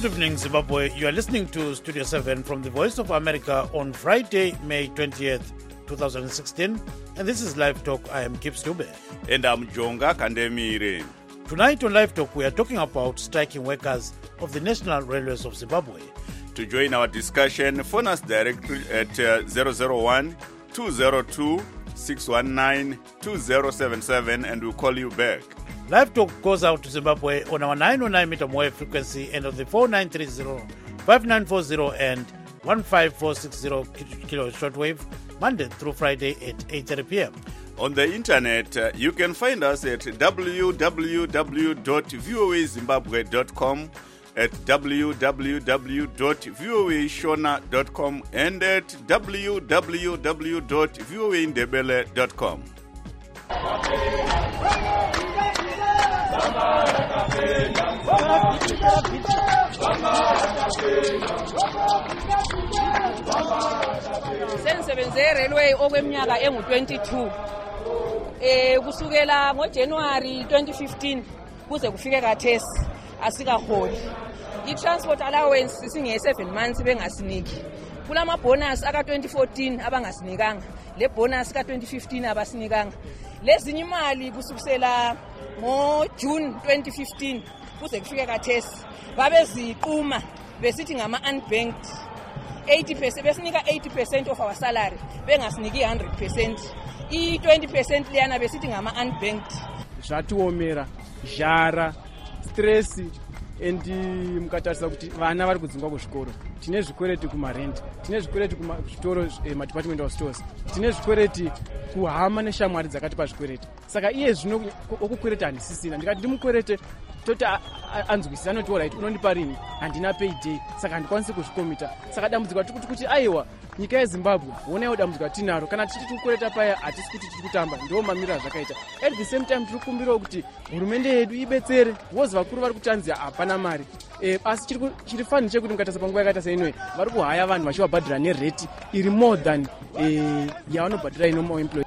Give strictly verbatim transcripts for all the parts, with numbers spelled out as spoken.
Good evening, Zimbabwe. You are listening to Studio seven from the Voice of America on Friday, May twentieth, twenty sixteen. And this is Live Talk. I am Gibbs Dube. And I'm Jonga Kandemire. Tonight on Live Talk, we are talking about striking workers of the National Railways of Zimbabwe. To join our discussion, phone us directly at uh, zero zero one, two zero two, six one nine, two zero seven seven and we'll call you back. Live Talk goes out to Zimbabwe on our nine oh nine meter wave frequency and on the four nine three zero, five nine four zero and one five four six zero kilo shortwave, Monday through Friday at eight thirty p.m. On the internet, uh, you can find us at w w w dot voa zimbabwe dot com, at w w w dot voa shona dot com and at w w w dot voa ndebele dot com. Sensebenze railway okweminyaka engu twenty-two. Eh kusukela ngoJanuary twenty fifteen kuze kufike kathesi asikaholi. I-transport allowance singe seven months bengasiniki. Kulama bonus aka twenty fourteen abangasinikanga. Le bonus ka twenty fifteen abasinikanga. Lezinye imali kusukela ngo June twenty fifteen kuze kufike kathesi babeziquma besithi ngama unbanked eighty percent besinika eighty percent of our salary bengasiniki one hundred percent. I twenty percent liyana besithi ngama unbanked. Zvatiomera jara stress and mukatarisa kuti vana vari kudzingwa kuzvikoro, tine zvikwereti kumarent, tine zvikwereti kuzvitoro madepartment of stores, tine zvikwereti kuhama neshamwari dzakati pazvikwereti. Saka iye zvino okukwereta handisisina, ndikati ndimukwerete toti anzwisisa anoti alright unondipa rini, handina payday, saka handikwanisi kuzvikomita. Saka dambudziko tiri kuti kuti aiwa nyika yeZimbabwe onaiwo dambudziko tinaro, kana tichiti tikukwereta paya hatisi kuti tiri kutamba, ndiwo mamiriro zvakaita. At the same time tiri kukumbirawo kuti hurumende yedu ibetsere, vozi vakuru vari kutanzia hapana mari. Eh, asi chiri chiri fani chekuti mukatarisa panguva yakaita seinoyi vari kuhaya vanhu vachivabhadhira nereti iri more than eh, yavanobhadhira inomo employee.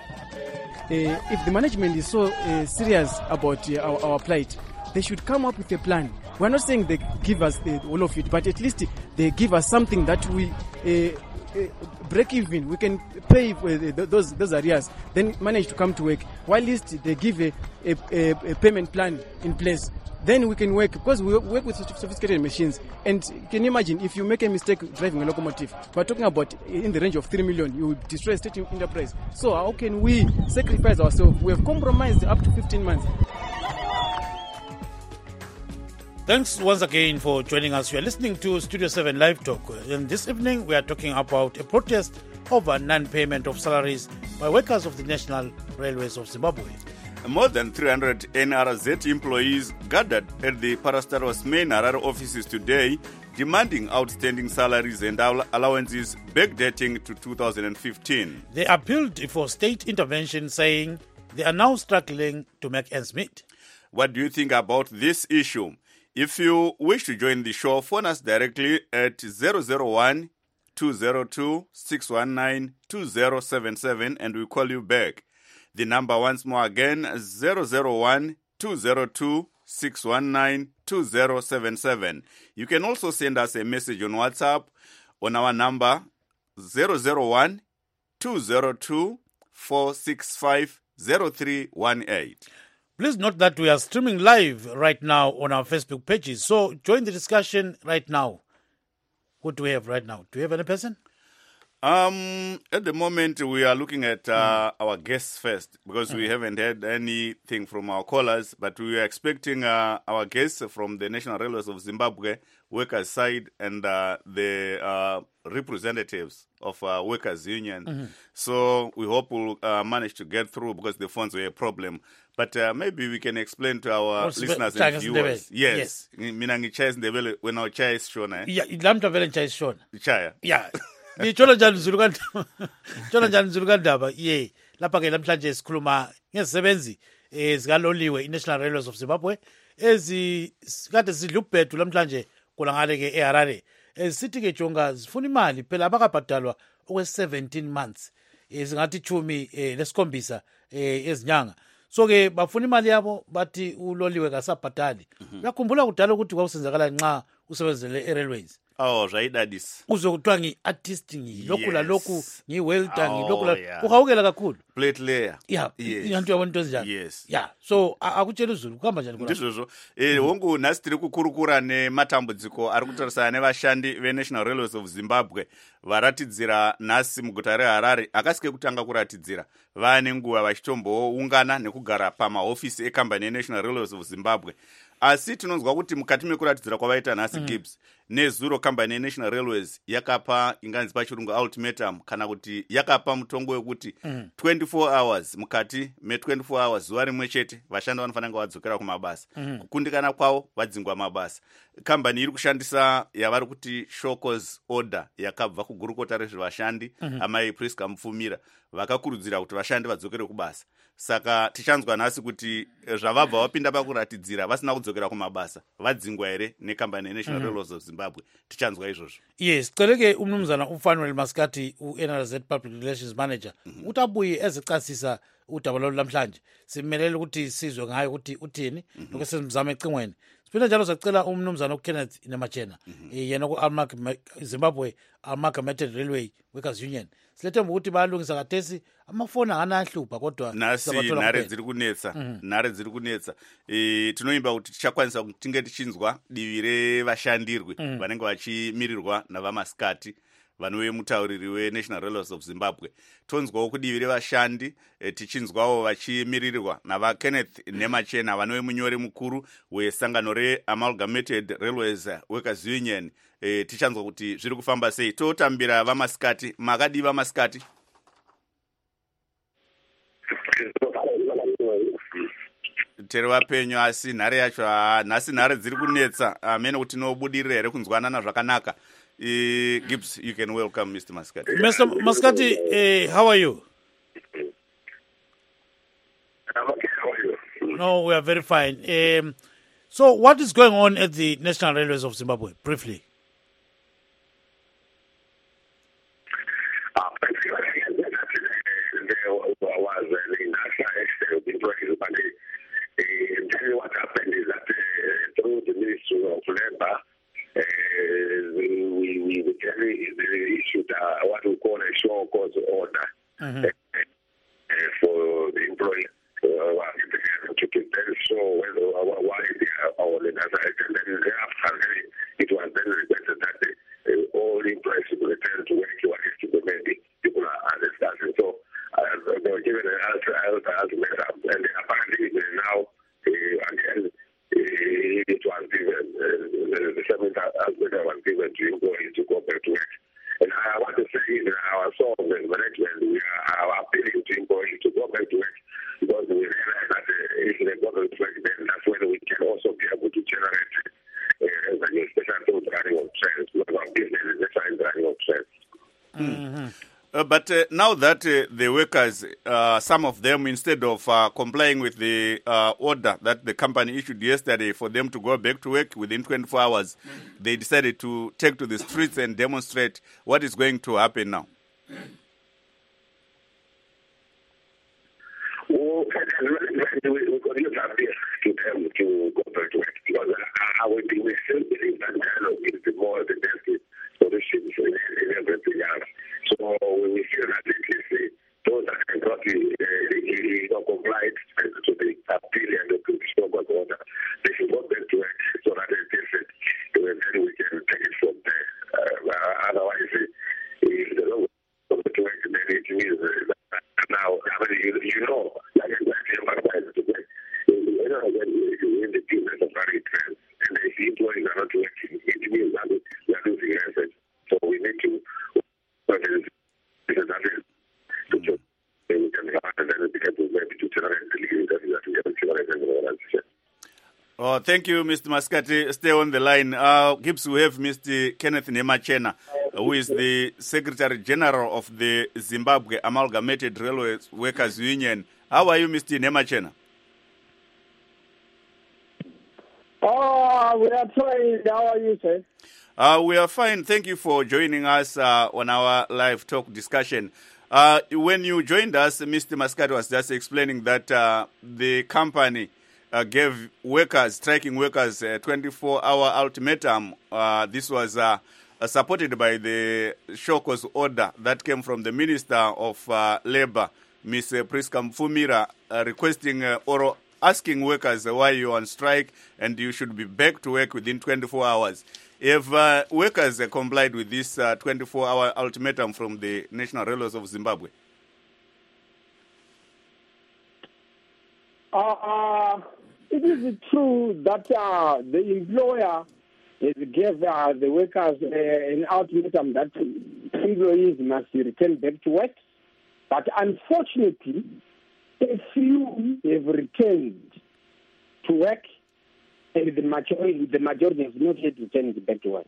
Uh, if the management is so uh, serious about uh, our, our plight, they should come up with a plan. We're not saying they give us the all of it, but at least they give us something that we uh, uh, break even. We can pay uh, those those arrears, then manage to come to work. While at least they give a, a, a payment plan in place. Then we can work, because we work with sophisticated machines. And can you imagine if you make a mistake driving a locomotive? We're talking about in the range of three million, you will destroy a state enterprise. So how can we sacrifice ourselves? We have compromised up to fifteen months. Thanks once again for joining us. You are listening to Studio seven Live Talk. And this evening we are talking about a protest over non-payment of salaries by workers of the National Railways of Zimbabwe. More than three hundred N R Z employees gathered at the Parastaros main Harare offices today, demanding outstanding salaries and allowances backdating to two thousand fifteen. They appealed for state intervention, saying they are now struggling to make ends meet. What do you think about this issue? If you wish to join the show, phone us directly at zero zero one, two zero two, six one nine, two zero seven seven and we'll call you back. The number once more again, zero zero one, two zero two, six one nine, two zero seven seven. You can also send us a message on WhatsApp on our number zero zero one, two zero two, four six five, zero three one eight. Please note that we are streaming live right now on our Facebook pages. So join the discussion right now. What do we have right now? Do we have any person? Um, at the moment, we are looking at uh, mm. our guests first, because mm. we haven't had anything from our callers, but we are expecting uh, our guests from the National Railways of Zimbabwe, workers' side, and uh, the uh, representatives of uh, workers' union. Mm-hmm. So we hope we'll uh, manage to get through, because the phones were a problem. But uh, maybe we can explain to our What's listeners and viewers. Yes. Mina ngichaya ndebele when our chaya is shown. Yeah, lamta vele nchaya is shown. Chaya. Yeah. Ngichola njani Zululandaba. Chola njani Zululandaba. Yeah. Lapha ke namhlanje sikhuluma ngezisebenzi ezikaloliwe iNational Railways of Zimbabwe ezi kade sidla ubhedu namhlanje kula ngale ke eHarare. Sithi ke jonga zifuna imali phela abakabhadalwa okwe seventeen months. Ezingathi chumi lesikhombisa ezinyanga. So ke bafuna imali yabo bathi uloliwe kasabhadali. Uyakhumbula kudala ukuthi kwawusenzakala nxa usebenzele e-railways Oh, zvaidadisa. uzwe kuthiwa ngi-artist ngilokhu Yes. lalokhu ngi-welder Oh, ngilokhu la yeah. uhawukela kakhulu Plate layer. ya Yes. iyanto yabona into ezinjani Yes. ya so a- akutshela uzulu kuhamba njani khona? Ndizvozvo. Eh, hongu nhasi tiri kukurukura nematambudziko ari kutarisana nevashandi venational railways of Zimbabwe varatidzira nhasi muguta reHarare. Akasike kutanga kuratidzira vaane nguva vachitomboungana nekugara pamahofisi ekambani yenational railways of Zimbabwe. Asi tinonzwa kuti mukati mekuratidzira kwavaita nhasi mm. Gibbs nezuro kambani yenational railways yakapa inganzi pachirungu ultimatum kana kuti yakapa mutongo wekuti mm. twenty-four hours mukati me twenty-four hours zuva rimwe chete vashandi vanofanira kunge vadzokera kumabasa mm. kukundikana kwavo vadzingwa mabasa. Kambani iri kushandisa yavari kuti shokos order yakabva kugurukota rezvevashandi mm. amai Priska Mupfumira vakakurudzira kuti vashandi vadzokere kubasa. Saka tichanzwa nhasi kuti zvavabva vapinda pakuratidzira vasina kudzokera kumabasa vadzingwa here nekambani yenational mm. railways of Zimbabwe. Tichanzwa izvozvo. yes siceleke umnumzana ufanuel maskati u-N R Z public relations manager mm-hmm. ukuthi abuye ezicasisa udaba lolu lamhlanje simelele ukuthi sizwe ngayo ukuthi uthini mm-hmm. lokho sesimzama ecingweni. Siphinde njalo sacela umnumzana uKenneth Nemachena mm-hmm. e, yena ku-Zimbabwe Amalgamated Railway Workers Union silethemba ukuthi bayalungisa kathesi amafoni angana ahlupha kodwa nasi nhare dziri kunetsa nhare dziri kunetsa e, tinoimba kuti tichakwanisa kuti tinge tichinzwa divi revashandirwi mm. vanenge vachimirirwa navamaskati vanove mutauriri wenational railways of Zimbabwe. Tonzwawo kudivi revashandi e, tichinzwawo vachimirirwa navaKenneth Nemachena vanove munyori mukuru wesangano reAmalgamated Railways Workers Union. E, tichanzwa kuti zviri kufamba sei. Totambira vamaskati. Makadi vamaskati tere vapenyu asi nhare yacho nhasi nhare dziri kunetsa amene kuti nobudirira here kunzwanana zvakanaka. Uh, Gibbs, you can welcome Mister Maskati. Mister Maskati, uh, how are you? I'm okay, how are you? No, we are very fine. Um, so what is going on at the National Railways of Zimbabwe, briefly? Uh, there was an national employees, but uh, what happened is that uh, through the Ministry of Labour, Uh, we, we, we, we issued uh, what we call a show cause order mm-hmm. uh, uh, for the employees uh, to then show whether, uh, why they are on the other side. And then thereafter, it was then requested that the, uh, all employees should return to work what is to be made. People are understanding. So uh, they were given an ultimatum, and apparently now, uh, again, it was given, uh, the seventh ultimatum was given to employees to go back to work. And I want to say that our song and management, we are appealing to employees to go back to work because we realize that uh, if they go back to work, then that's when we can also be able to generate uh, the special through running of trains, because our business is necessary running of trains. Mm-hmm. Uh, but uh, now that uh, the workers, uh, some of them, instead of uh, complying with the uh, order that the company issued yesterday for them to go back to work within twenty-four hours, they decided to take to the streets and demonstrate. What is going to happen now? Well, we continue to appeal to them to go back to work because I would be still believe that dialogue is the more the best solution in everything else. So we feel that at least those that have not uh, complied to the appeal and the show cause order, they should go back to work so that it is it, then we can take it from there. Uh, otherwise, if they don't go back to work, then it means uh, now, I mean, you, you know, like exactly what I to work. You know, when you're in the business of running trains and the employees are not working, it means that we are losing assets. So we need to Oh, thank you, Mister Maskati. Stay on the line. Uh, Gibbs, we have Mister Kenneth Nemachena, who is the Secretary General of the Zimbabwe Amalgamated Railway Workers Union. How are you, Mister Nemachena? Oh, we are trying. How are you, sir? Uh, we are fine. Thank you for joining us uh, on our live talk discussion. Uh, when you joined us, Mister Maskati was just explaining that uh, the company uh, gave workers, striking workers, a twenty-four hour ultimatum. Uh, this was uh, uh, supported by the show cause order that came from the Minister of uh, Labour, Miz Priska Mfumira, uh, requesting uh, or asking workers why you're on strike and you should be back to work within twenty-four hours. If uh, workers uh, complied with this uh, twenty-four hour ultimatum from the National Railways of Zimbabwe? Uh, uh, it is true that uh, the employer gave uh, the workers uh, an ultimatum that employees must return back to work. But unfortunately, a few have returned to work, and the majority, the majority has not yet returned back to work.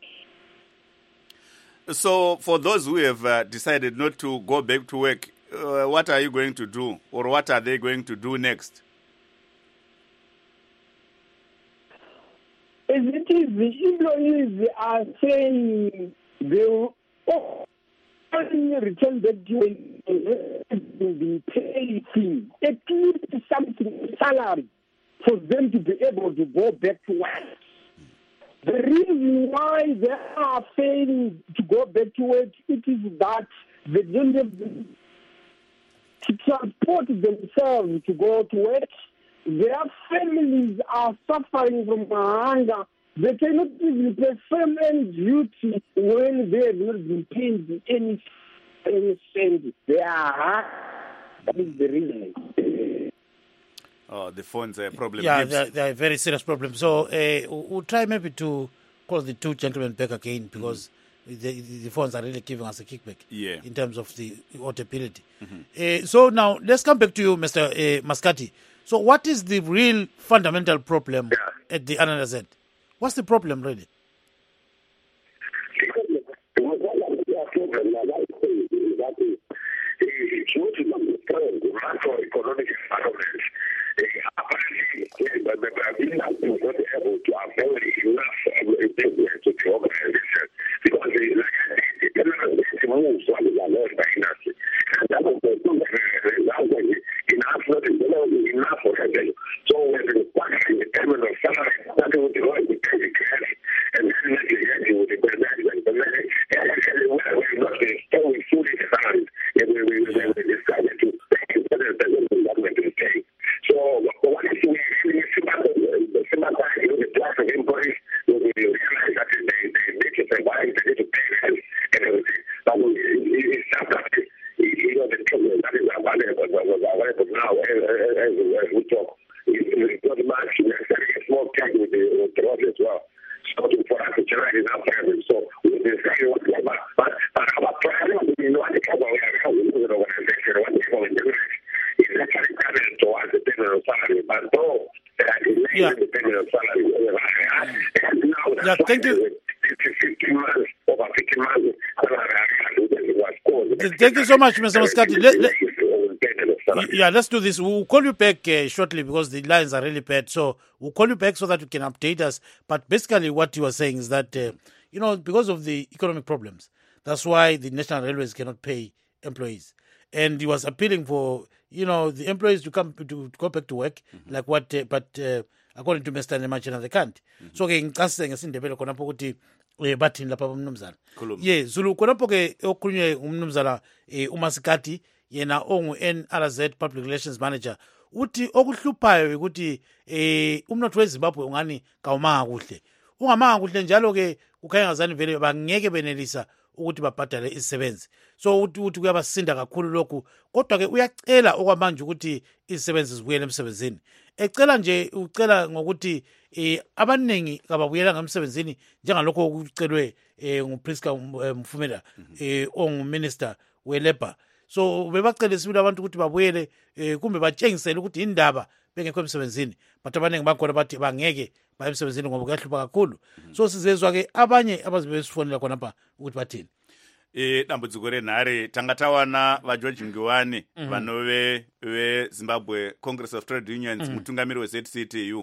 So, for those who have uh, decided not to go back to work, uh, what are you going to do, or what are they going to do next? As it is, the employees are saying they will only return back to work in the pay thing, at least something, salary, for them to be able to go back to work. The reason why they are failing to go back to work, it is that they don't have to transport themselves to go to work. Their families are suffering from hunger. They cannot even perform any duty when they have not been paid any, any cent. They are that is the reason. Oh, the phone's a problem. Yeah, they're, they're a very serious problem. So uh, we'll try maybe to call the two gentlemen back again because mm-hmm. the, the phones are really giving us a kickback yeah. in terms of the audibility. Mm-hmm. Uh, so now let's come back to you, Mister Uh, Maskati. So what is the real fundamental problem yeah. at the N R Z? What's the problem really? Macroeconomic environment. Apparently, Brazil has been not able to avoid enough improvement to the organization because the general moves on the alert by industry. And that was the enough, not enough for revenue. So when the quantity in terms of salary, that would be going to take the cash and then make it ready with the management. The management, and we're not going fully salaries. And we will decided to pay the government is paying. So what is we the similar the class of employees will realize that they they make it survive, they need to pay rent and everything. But it's not that you know the problem that is available available now as we talk. It's not much. We're setting a small tag with the with the road as well. So for us to try it out for them. So we'll say what but but our problem you know the problem we have with the organization what we call it is actually coming towards the payment of salary, but though that is yeah. the payment of salary and now that's yeah, thank you. fifteen months over fifteen months thank you so much, Mister Maskati. Let, let, yeah, let's do this. We'll call you back uh, shortly because the lines are really bad. So we'll call you back so that you can update us. But basically what you are saying is that, uh, you know, because of the economic problems, that's why the National Railways cannot pay employees. And he was appealing for, you know, the employees to come to, to go back to work, mm-hmm. like what, uh, but uh, according to Mister Nemachina, they can't. Mm-hmm. So, ke ngicasise ngesindebele khonapho ukuthi eh bathini lapha umnumzana. Ye, Zulu khonapho ke okhulunywe umnumzana eh uMaskati yena ongu N R Z Public Relations Manager uthi okuhluphayo ukuthi eh umnotho weZimbabwe ungani kawumanga kuhle. Ungamanga kuhle njalo ke kukhanya ngazani vele bangeke benelisa ukuthi babhadale izisebenzi. So uthi uthi kuyabasinda kakhulu lokhu kodwa ke uyacela okwamanje ukuthi izisebenzi zibuyele emsebenzini. Ecela nje ucela ngokuthi eh abaningi kababuyela ngemsebenzini njengalokho okucelwe eh nguPriska Mfumela eh onguminister weLabour. So bebacela sibili abantu ukuthi babuyele eh kumbe batshengisele ukuthi indaba bengekho emsebenzini but abaningi bakhona bathi bangeke baye emsebenzini ngoba kuyahlupha kakhulu. So sizezwa ke abanye abazibe sifonela khona lapha ukuthi bathini. Eh dambudziko renhare tanga tawana vaGeorge Ngiwani vanove veZimbabwe Congress of Trade Unions mutungamiri weZ C T U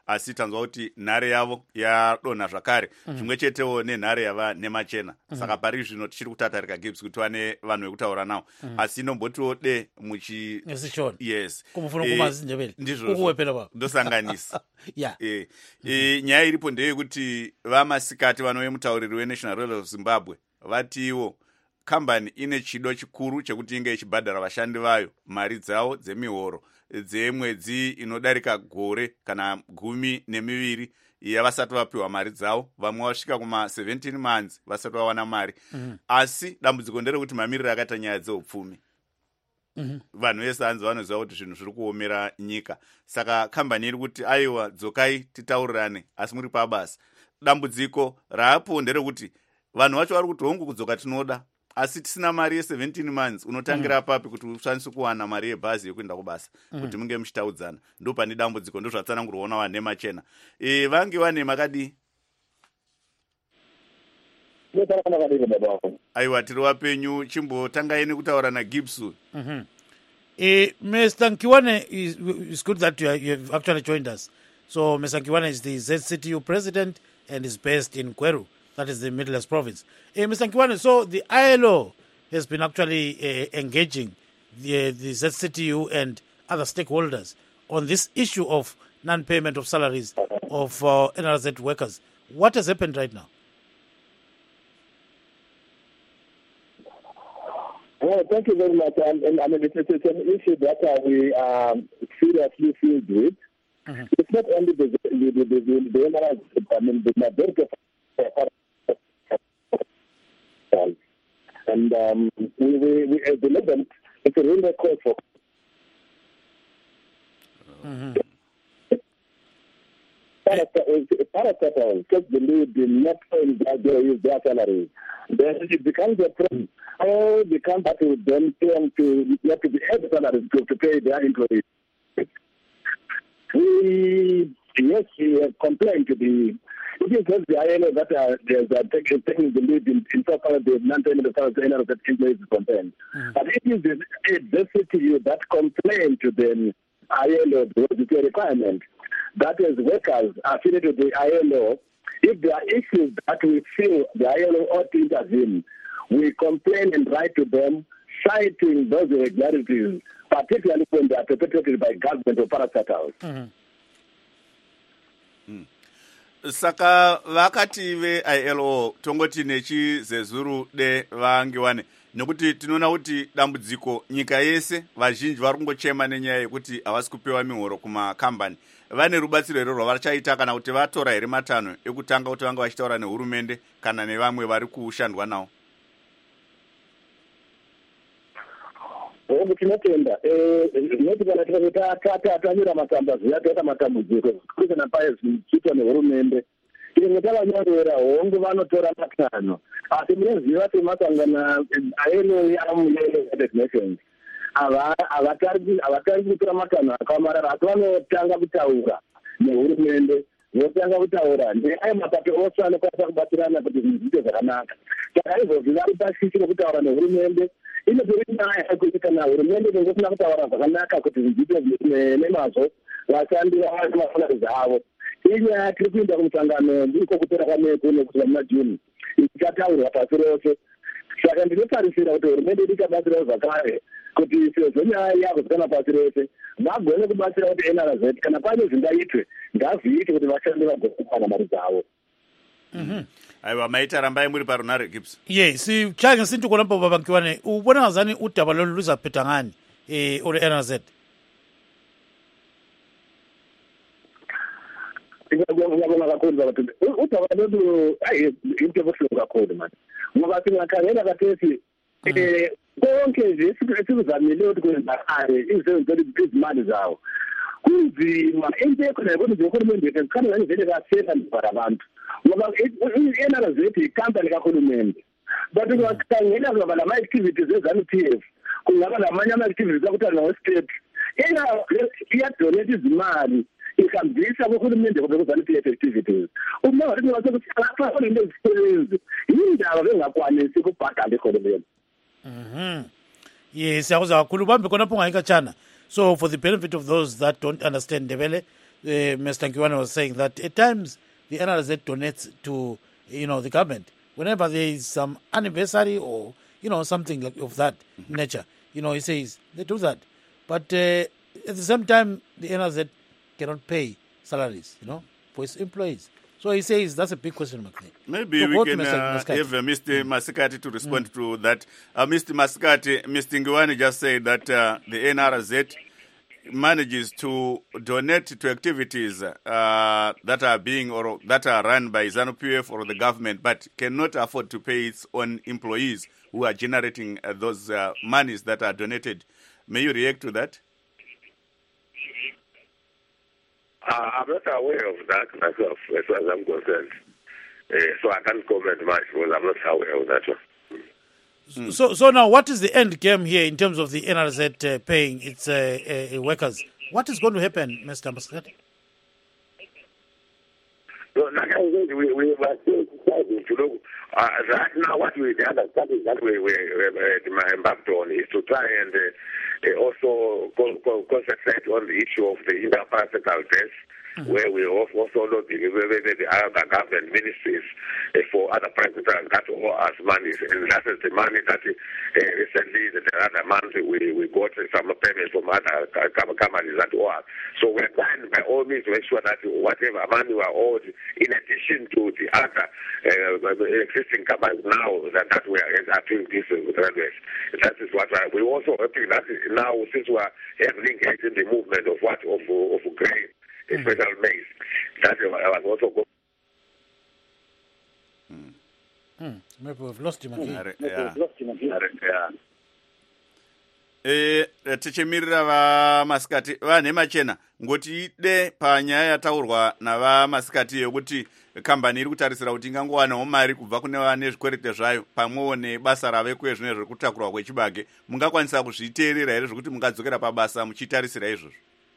asi tanzwa kuti nhare yavo yadonha zvakare zvimwe mm. chetewo nenhare yava nemachena mm. saka pari zvino tichiri kutatarika Gibbs kuti wane vanhu vekutaura navo mm. asi nombotiwo de muchi yes ndizvo ndosanganisa yeah. e, e, nyaya iripo ndeyekuti vamasikati vanove mutauriri weNational Railways of Zimbabwe vatiwo kambani ine chido chikuru chekuti inge ichibhadhara vashandi vayo mari dzavo dzemihoro dzemwedzi inodarika gore kana gumi nemiviri yavasati vapiwa mari dzavo, vamwe vasvika kuma seventeen months vasati vawana mari mm -hmm. asi dambudziko nderekuti mamiriro akaita nyaya dzeupfumi mm -hmm. vanhu vese hanzi vanoziva kuti zvinhu zviri kuomera nyika, saka kambani iri kuti aiwa dzokai titaurirane asi muri pabasa. Dambudziko raapo nderekuti vanhu vacho vari kuti hongu kudzoka tinoda asi tisina mari ye-seventeen months unotangira mm. papi kuti ushandise kuwana mari yebhazi yekuenda kubasa mm. kuti munge muchitaudzana. Ndo pane dambudziko, ndo zvatsanangurwa vanhu nemachena. E, vange vane makadi aiwa tiri wapenyu chimbotangai nekutaura naGibbs. mm -hmm. e, Mister Nkiwane, it's good that you, are, you have actually joined us. So Mister Nkiwane is the Z C T U president and is based in Kweru. That is the Middle East province. Uh, Mister Nkiwane, so the I L O has been actually uh, engaging the, the Z C T U and other stakeholders on this issue of non-payment of salaries of uh, N R Z workers. What has happened right now? Well, thank you very much. And, and I mean, it's, it's an issue that uh, we um, seriously feel with. Mm-hmm. It's not only the the the, the, the, the N R Z, I mean, the majority of and um, we, we, we at the level, it's a real record for. Mm-hmm. Parastatals take the lead in not paying their use their salaries. Then it becomes a problem. How they come back to them to you have to be head salaries to, to pay their employees. We yes, we have complained to the. It is just the I L O that are, are taking, taking the lead in, in so far as the non-payment of salaries to that employees is concerned. Mm. But it is the, the C T U that complained to the I L O because it's a requirement that as workers affiliated with the I L O, if there are issues that we feel the I L O ought to intervene, we complain and write to them, citing those irregularities, particularly when they are perpetrated by government or parastatals. Mm-hmm. Mm. Saka vakati ve I L O tongoti nechi zezuru de vangiwane nekuti tinoona kuti dambudziko nyika yese vazhinji vari kungochema nenyaya yekuti havasi kupewa mihoro kumakambani. Vane rubatsiro iro rwavachaita kana kuti vatora here matanho ekutanga kuti vanga vachitaura nehurumende kana nevamwe vari kushandwa nawo? Obu tinotenda noti kana tamira matambudziko yataita matambudziko kana paya zvichiitwa nehurumende imwe tavanyorera hongu vanotora matanho asi munoziva kuti masangana aeno yamuunited nations havatari kutora matanho akamarara asi vanotanga kutaura nehurumende votanga kutaura neayo mapato ose anokwanisa kubatsirana kuti zvinhu zviite zvakanaka. Saka izvozvi vari pasi rekutaura nehurumende inotori nyaya yekuti kana hurumende ingosina kutaura zvakanaka kuti zviite nemazvo vashandi vasalari zvavo. Inyaya tiri kuenda kumusangano ndiko kutora kwameku nekuti muna Juni ichataurwa pasi rose. Saka ndinotarisira kuti hurumende ichabatsirawo zvakare kuti sezvo nyaya yakuzikanwa pasi rose vagone kubatsira kuti N R Z kana pane zvingaitwe ngazviite kuti vashandi vagone kuwana mari dzavo. Mhm. Aiwa maita rambai muri parunare Gibbs. Yes, si change sintu kona baba Nkiwane ubona ngazani udaba lolu luzaphetha ngani eh ole N R Z? Ngiyabonga kakhulu ukuthi udaba lolu ayi into ebuhlungu kakhulu manje. Ngoba singakhangela kathesi eh konke nje sikuzamile ukuthi kwenzakale izinto izimali zawo. Kunzima into ekhona ukuthi nje uhulumende ekhanda ngene kasela ndibara abantu. Ngoba i-N R Z ikhampani kahulumende. But ungakhangela ngoba lama activities ezanu P F kungaba lamanye ama activities akuthiwa no state. Ena iyadonate izimali ihambisa kuhulumende ngoba kuzana P F activities. Uma ngathi ngasokuthi lapha kunento ezisebenzi indaba bengakwanisi ukubhadala ehulumende. Mhm. Yes, yakuzwa kakhulu bambe khona phunga ikachana. So for the benefit of those that don't understand Ndebele, uh, Mister Nkiwane was saying that at times the N R Z donates to, you know, the government whenever there is some anniversary or, you know, something like of that nature. You know, he says they do that, but uh, at the same time, the N R Z cannot pay salaries, you know, for its employees. So he says that's a big question mark there. Maybe So we go to can Mister uh, Maskati. have uh, Mister Masikati to respond to that. Uh, Mister Masikati, Mister Ngiwane just said that uh, the N R Z manages to donate to activities uh, that are being or that are run by ZANU-P F or the government, but cannot afford to pay its own employees who are generating uh, those uh, monies that are donated. May you react to that? Uh, I'm not aware of that myself, as far as I'm concerned. Uh, so I can't comment much because I'm not aware of that one. Mm. So, so now, what is the end game here in terms of the N R Z uh, paying its uh, uh, workers? What is going to happen, Mister Maskati? So, like I said, we, we were still deciding to look. Uh, right now, what we the other studies that we we uh, embarked on is to try and uh, uh, also co- co- concentrate on the issue of the interparasitical deaths, mm-hmm. where we also look the, the other government ministries uh, for other presidents that owe us money, and that is the money that uh, recently, the other month, we, we got some payments from other companies that owe us. So we're trying by all means to make sure that whatever money we are owed, in addition to the other uh, existing companies now, that, that we are doing this with railways. That is what I, we also hoping that now, since we are heavily engaged in the movement of what of, of grain, mm-hmm. special maize, that I was also going. Mm. Mm. Maybe we've lost him again. Mm. Yeah. Lost him again. Yeah. E, tichimirira vaMasikati vanhemachena ngoti de panyaya yataurwa navaMasikati yekuti kambani iri kutarisira kuti ingangowanawo mari kubva kune vane zvikwerete zvayo pamwewo nebasa ravekuye zvine zviri kutakurwa kwechibage, mungakwanisa kuzviteerera here zvekuti mungadzokera pabasa muchitarisira izvozvo?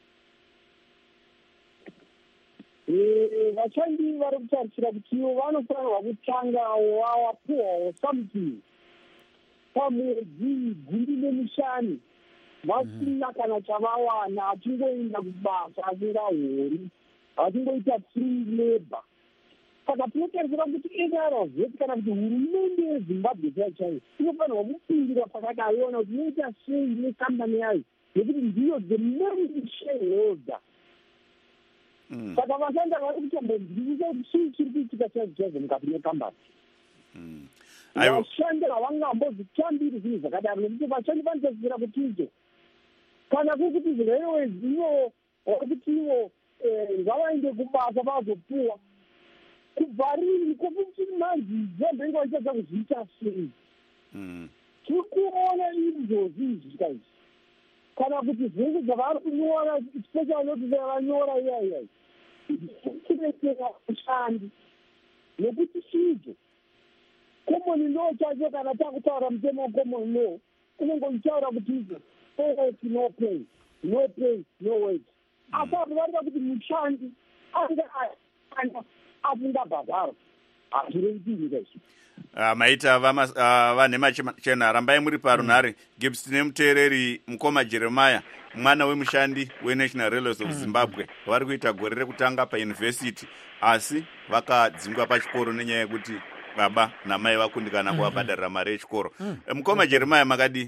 vashandi vari kutarisira kuti ivo vanofanirwa kutanga wawapuwawo something pamwedzi gumi nemishanu vasina kana chavawana, achingoenda kubasa asingahori, achingoita free labor. Saka tinotarisira kuti N R Z kana kuti hurumende yeZimbabwe chaiyo chaiyo inofanirwa kupindira pakadaiona kuti inoita sei nekambani yayo, nekuti ndiyo the main shareholder. Saka vashandi vari kutombonzwisisa kuti chii chiri kuitika chaicho chaicho mukati mekambani. Vashandi havangambozvitambiri zvinhu zvakadaro, nekuti vashandi vanotarisira kuti icho kana kuti railways ivo kuti ivo ngavaende kubasa vazopuwa kubva rini kokuti manzi zembe iko ichaza kuzviita sei. Tiri kuona izvozvi izvika izvi kana kuti zvinhu zvavari kunyora special notice yavanyora iyaiya kuretera ushandi nekuti chidzo common law chacho kana takutaura mutemo common law unenge uchitaura kuti izvo pay no pay, no pay no wage. Asi apo varida kuti mushandi anga anga afunga bhadharo hazvireitiki izvi. Uh, maita vanhemachena uh, rambai muri parunhare mm. Gibbs nemuteereri Mukoma Jeremiah, mwana wemushandi weNational Railways of Zimbabwe, vari kuita gore rekutanga pauniversity asi vakadzingwa pachikoro nenyaya yekuti baba namai vakundikana mm-hmm. kuvabhadharira mari yechikoro. mm. Mukoma Jeremiah, makadi?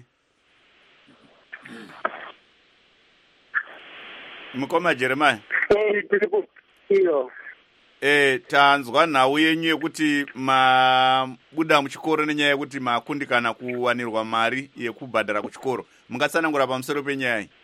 Mukoma Jeremiah, iyo Eh, tanzwa nhau yenyu yekuti mabuda muchikoro nenyaya yekuti makundikana kuwanirwa mari yekubhadhara kuchikoro. Mungatsanangura pamusoro penyaya iyi?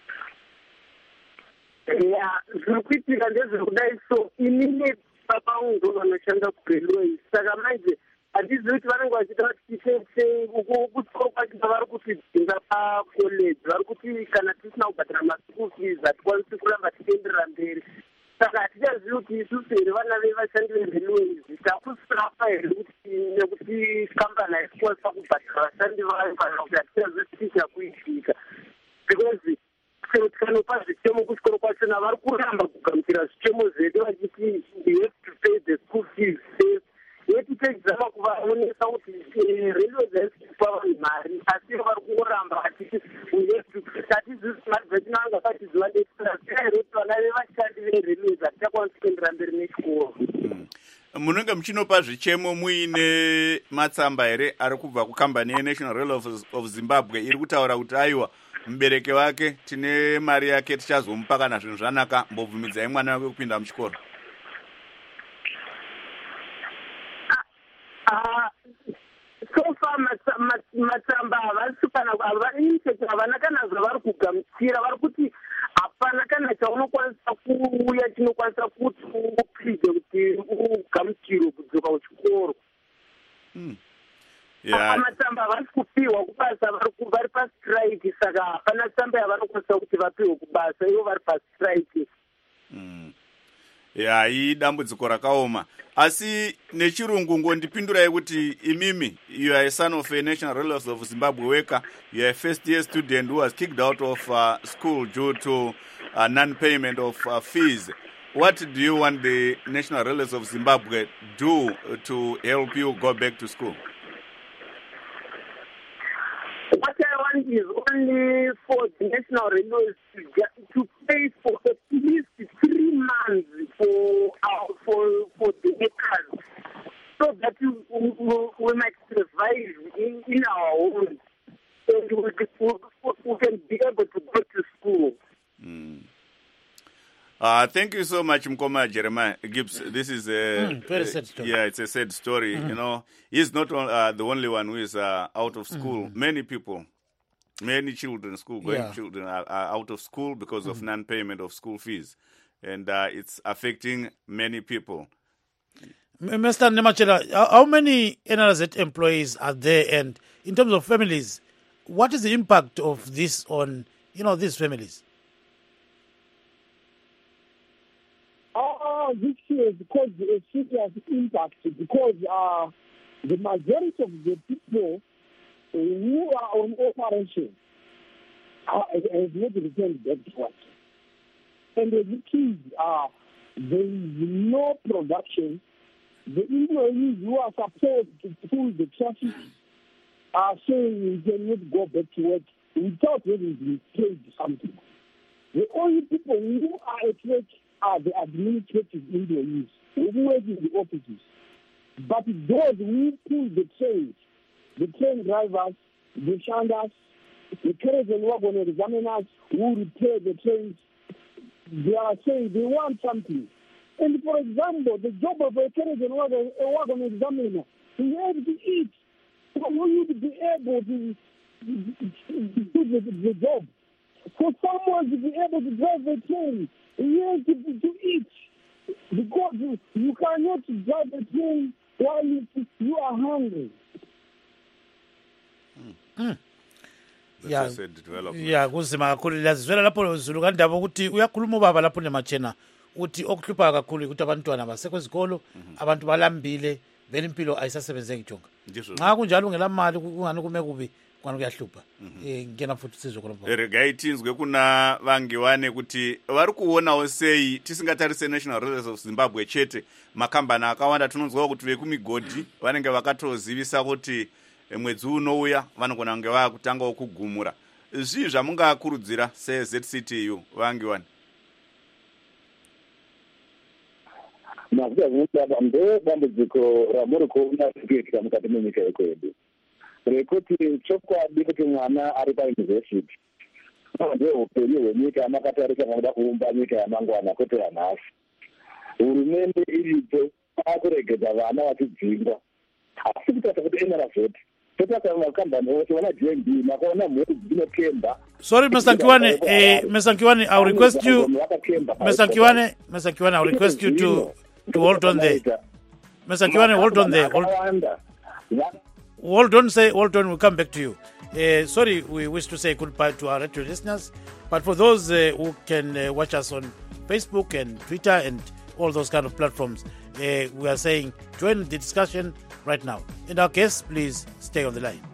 Ya, zviri kuitika ndezviri kudai. So inini baba vangu vanoshanda kuRailways, saka manje handizivi kuti vanenge vachida kuti kuchikoro kwacho vari kutidzinga pacollege, vari kuti kana tisina kubhadhara maschool fees hatikwanisi kuramba tichienderera mberi. Saka hatichazivi kuti isusu here vana vevashandi veRailways takusirapa here kuti nekuti kambani haikwanisa kubhadhara vashandi vayo kana kuti hatichazivi kuti chakuitika, because tikanopa zvitemo kuchikoro kwachona vari kuramba kugamuchira zvitemo zvedu vachiti you have to pay the school fees first. Yeti techizama kuvaonesa kuti Railways haisi kupa vanhu mari, asi vari kungoramba vachiti hatizivi kuti mari dzetinanga patiziva ndesira kuti vana vevashandi veRailways chikoro. Munenge muchinopa zvichemo muine matsamba here ari kubva kukambani yeNational Rail of, of Zimbabwe iri kutaura kuti aiwa mubereki wake tine mari yake tichazomupa kana zvinhu zvanaka mbobvumidzai mwana wake kupinda muchikoro? So far matsamba havasi kana incheki havana kana zvavari kugamuchira, vari kuti hapana kana chaunokwanisa kuuya chinokwanisa kuti ukwidze kuti ugamuchirwe kudzoka kuchikoro. Matsamba havasi kupiwa kubasa, vari pastrike, saka hapana tsamba yavanokwanisa kuti vapiwe kubasa, ivo vari pastrike. Ya, idambudziko rakaoma. Asi nechirungu ngondipindurai kuti imimi, you are a son of a National Railways of Zimbabwe worker, you are a first year student who was kicked out of uh, school due to uh, non-payment of uh, fees. What do you want the National Railways of Zimbabwe do to help you go back to school? What I want is only for the National Railways to, get, to pay for at least three months for our, for for the workers, so that we, we, we might survive in, in our homes, and we, we, we can be able to go to school. Mm. Uh, thank you so much, Mkoma Jeremiah Gibbs. This is a mm, very sad story. Yeah, it's a sad story. Mm-hmm. You know, he's not uh, the only one who is uh, out of school. Mm-hmm. Many people, many children, school going yeah. children are, are out of school because mm-hmm. of non-payment of school fees, and uh, it's affecting many people. Mister Nemachela, how many N R Z employees are there, and in terms of families, what is the impact of this on you know these families? Oh, this is because a serious impact because uh, the majority of the people who are on operation are, have not returned back to work. And the kids are, there is no production. The employees who are supposed to pull the traffic are saying we cannot go back to work without having been paid something. The only people who are at work are the administrative employees who work in the offices. But those who pull the trains, the train drivers, the shanders, the carriage and wagon examiners who repair the trains, they are saying they want something. And for example, the job of a carriage and wagon, a wagon examiner, he has to eat. So we need to be able to do the, the job. For someone to be able to drive the train, he has to, to eat. Because you, you cannot drive the train while you, you are hungry. Mm. Yeah, yeah, kuzima kakhulu lazizwela lapho Zulu kandaba ukuthi uyakhuluma ubaba lapho neMachena uthi okuhlupha kakhulu ukuthi abantwana basekho ezikolo abantu balambile vele impilo ayisasebenze ngijonga nxa kunjalo ungela mali kungani kume kubi kwani kuyahlupha eh ngena futhi sizwe khona regaitinzwe kuna vangiwane kuti vari kuonawo sei tisingatarise National Railways of Zimbabwe chete makambani akawanda tinonzwa kuti vekumigodi vanenge vakatozivisa kuti mwedzi unouya vanogona kunge vakutangawo kugumura. Zvii zvamungakurudzira seZ C T U vangiwane? Mafuta zvinodaba ndedambudziko ramuri kuona kuitika mukati menyika yekwedu rekuti chokwadi kuti mwana ari payunivhesiti ndeupenyu hwenyika makatarisa kuda kuumba nyika yamangwana kwete yanhasi. Hurumende iripo akuregedza vana vachidzingwa asi kutaura kuti N R Z Sorry, Mister Nkiwane, eh, Mister Nkiwane, I'll request you, Mister Nkiwane, Mister Nkiwane, I'll request you to, to hold on there. Mister Nkiwane, hold on there. Hold, hold on, say, hold on, we'll come back to you. Uh, sorry, we wish to say goodbye to our radio listeners, but for those uh, who can uh, watch us on Facebook and Twitter and all those kind of platforms, uh, we are saying join the discussion right now. In our case, please stay on the line.